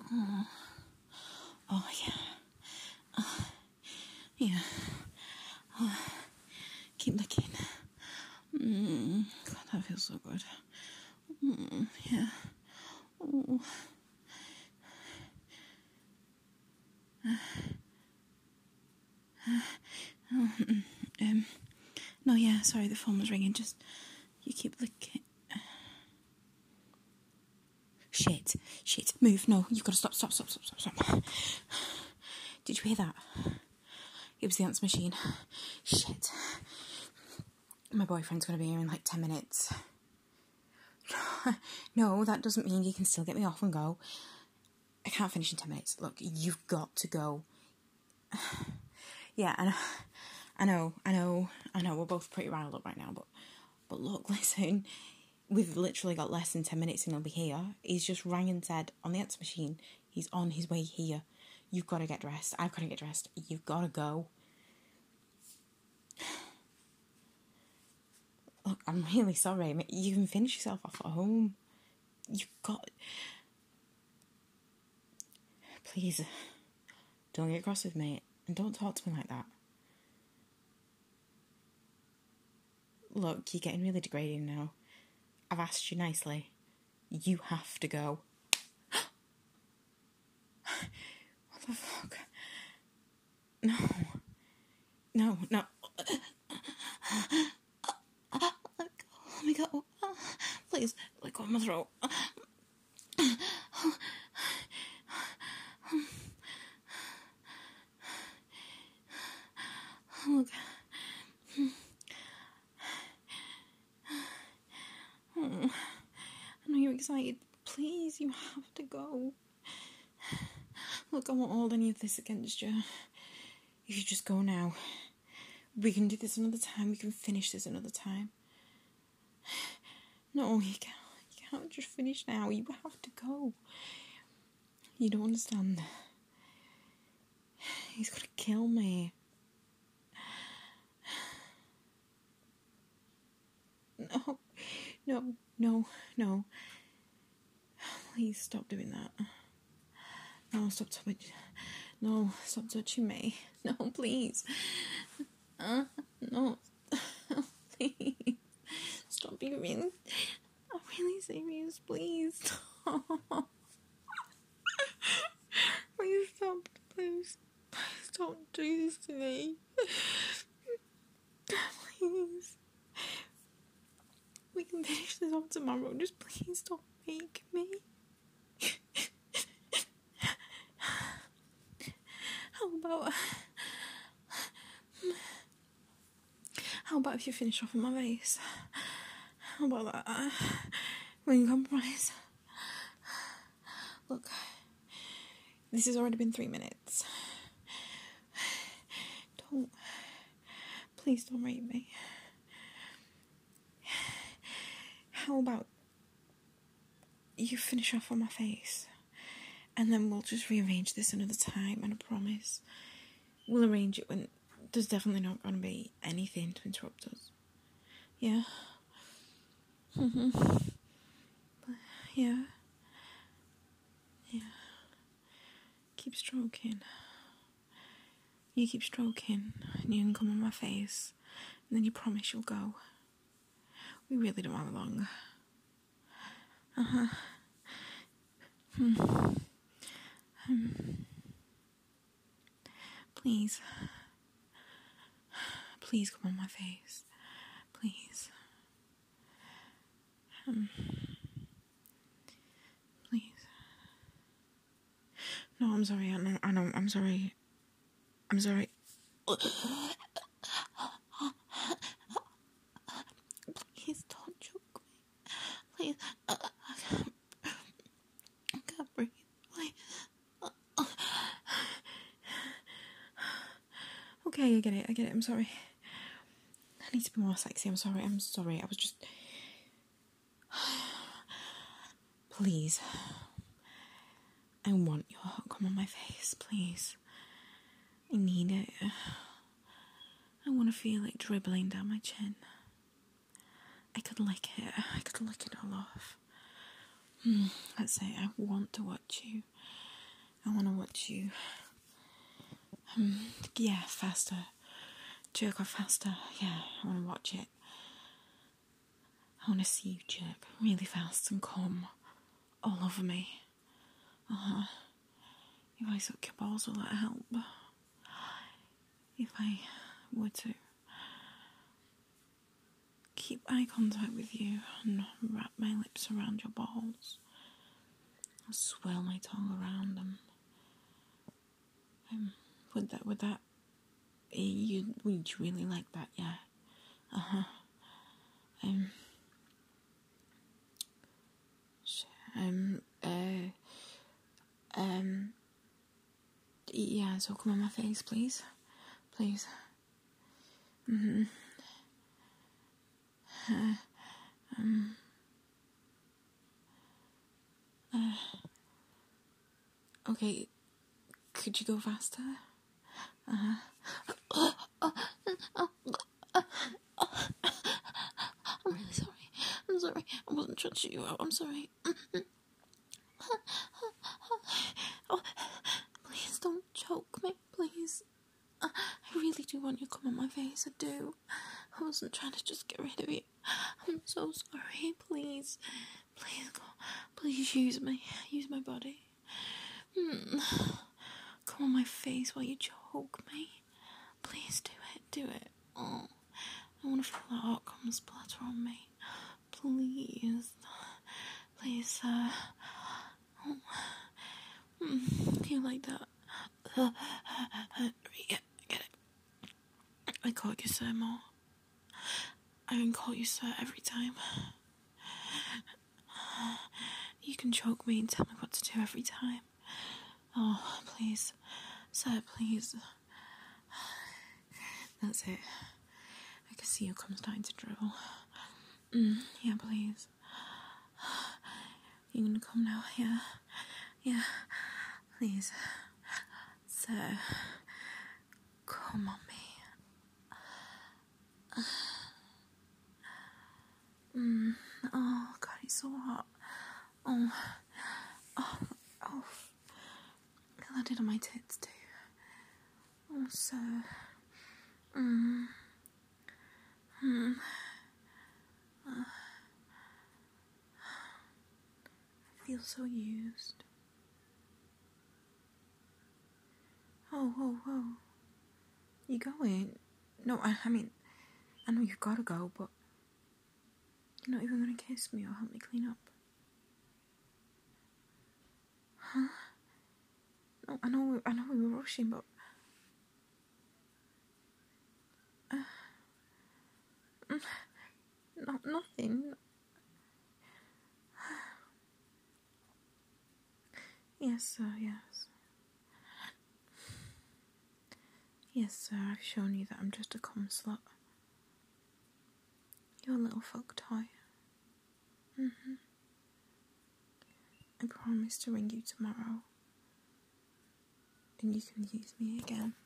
Oh, yeah. Yeah. Keep licking. God, that feels so good. Yeah. Oh. No, yeah, sorry, the phone was ringing. Just, you keep licking. Shit, move. No, you've got to stop. Did you hear that? It was the answer machine. Shit. My boyfriend's going to be here in like 10 minutes. No, that doesn't mean you can still get me off and go. I can't finish in 10 minutes. Look, you've got to go. Yeah, I know. We're both pretty riled up right now, but look, listen. We've literally got less than 10 minutes and he'll be here. He's just rang and said on the answer machine, he's on his way here. You've got to get dressed. I've got to get dressed. You've got to go. Look, I'm really sorry. You can finish yourself off at home. You've got... Please, don't get cross with me and don't talk to me like that. Look, you're getting really degrading now. I've asked you nicely. You have to go. What the fuck? No. Let me go. Please, let go of my throat. Look. I know you're excited. Please, you have to go. Look, I won't hold any of this against you. You should just go now. We can do this another time. We can finish this another time. No, you can't just finish now. You have to go. You don't understand. He's gonna kill me. No. Please stop doing that. No, stop touching me. No, please. No. Please. Stop being real. I'm really serious. Please stop. Please stop. Please don't do this to me. Please. We can finish this off tomorrow. Just please stop making me. How about if you finish off on my face? How about that? We can compromise. Look, this has already been 3 minutes. Please don't rape me. How about you finish off on my face and then we'll just rearrange this another time, and I promise we'll arrange it when there's definitely not going to be anything to interrupt us. Yeah? Yeah. Keep stroking. You keep stroking and you can come on my face and then you promise you'll go. We really don't have long. Please come on my face. Please. Please. No, I'm sorry. I know. I'm sorry. Please don't choke me. Please. I can't breathe. Please. Okay, I get it. I'm sorry. I need to be more sexy. I'm sorry. I was just... Please. I want your heart come on my face, please. I need it. I want to feel it dribbling down my chin. I could lick it all off. That's it. I want to watch you I want to watch you. Yeah, faster. Jerk off faster. Yeah, I want to watch it. I want to see you jerk really fast and come all over me. If I suck your balls, will that help? If I were to keep eye contact with you and wrap my lips around your balls, I'll swirl my tongue around them. Would you really like that? Yeah. Yeah, so come on my face, please. Please. Okay, could you go faster? I'm really sorry. I'm sorry. I wasn't trying to shoot you out. I'm sorry. Oh, please don't choke me, please. I really do want you to come on my face. I do. I wasn't trying to just get rid of you. I'm so sorry. Please. Please, go. Please use me. Use my body. Come on my face while you choke me. Please do it. Do it. Oh, I want to feel the hot cum splatter on me. Please. Please, sir. Oh. You like that? Yeah, get it. I call you sir more. I can call you sir every time. You can choke me and tell me what to do every time. Oh, please. Sir, please. That's it. I can see your cum starting to dribble. Yeah, please. You're gonna come now, yeah? Yeah. Please. Sir, come on me. Oh, God, it's so hot. Oh. I did on my tits too. Oh, sir. I feel so used. Oh. You going? No, I mean, I know you've got to go, but you're not even going to kiss me or help me clean up. Huh? No, I know we were rushing, but... No, nothing. Yes, sir, yes. Yes, sir, I've shown you that I'm just a cum slut. You're a little fuck toy. I promise to ring you tomorrow. And you can use me again.